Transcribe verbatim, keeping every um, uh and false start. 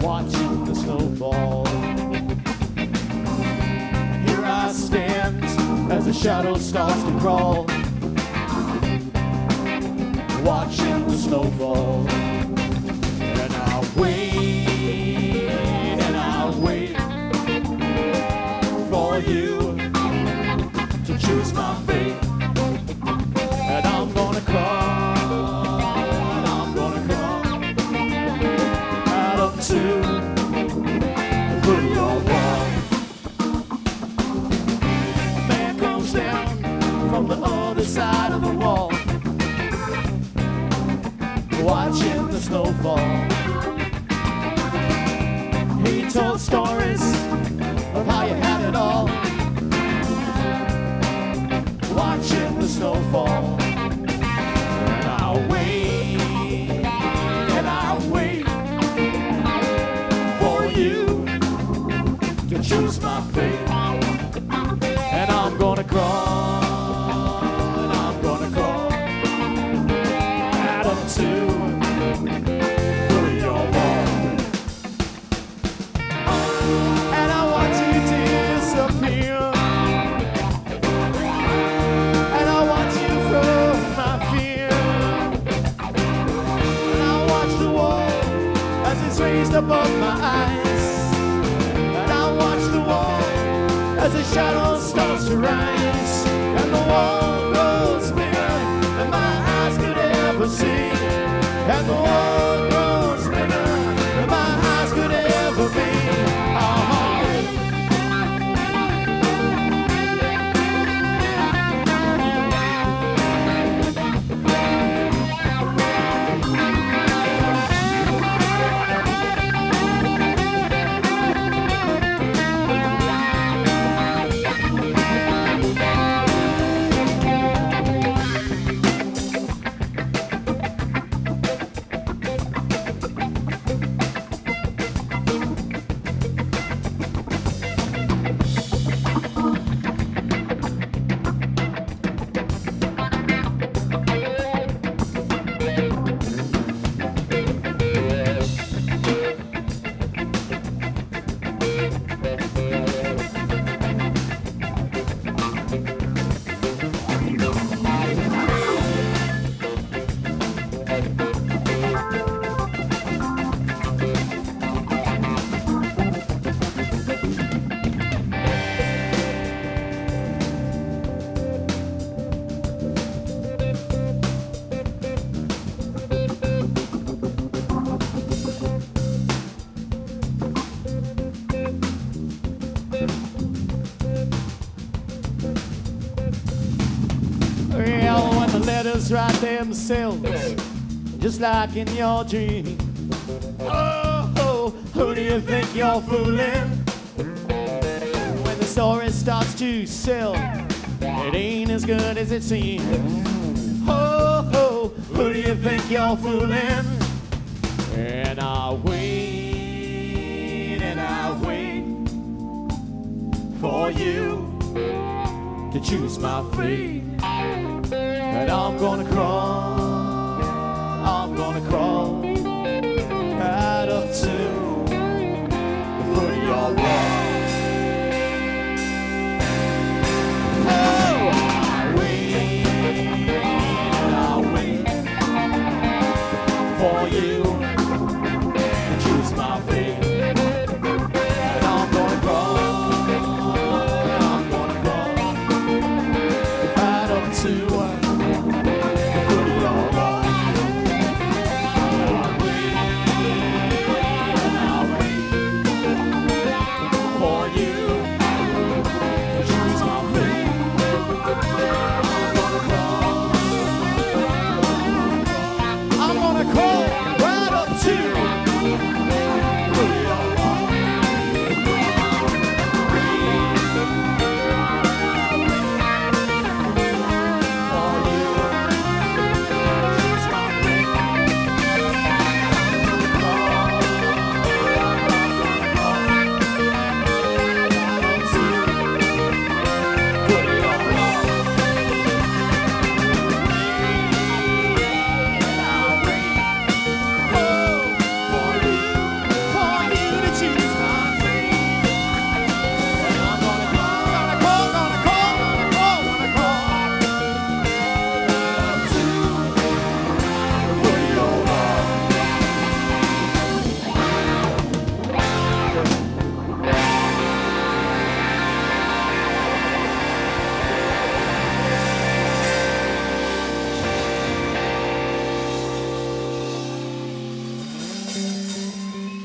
watching the snowfall. Here I stand as the shadow starts to crawl, watching the snowfall. And I wait, and I wait for you to choose my fate. And I'm gonna crawl, and I'm gonna crawl out up to through your wall. A man comes down from the other side of the wall, watching the snowfall. He told stories of how you had it all, watching the snowfall. And I'll wait, and I'll wait for you to choose my fate. And I'm gonna crawl, and I'm gonna crawl out up to through your wall. And I watch you disappear, and I watch you from my fear. And I watch the wall as it's raised above my eyes, and I watch the wall as the shadow starts to rise, and the wall grows bigger than my eyes could ever see, and the wall grows bigger than my eyes could ever be. Uh-huh. Well, when the letters write themselves, just like in your dream. Oh, oh, who do you think you're fooling? When the story starts to sell, it ain't as good as it seems. Oh, oh, who do you think you're fooling? And I wait, and I wait for you to choose my fate. And I'm gonna crawl, I'm gonna crawl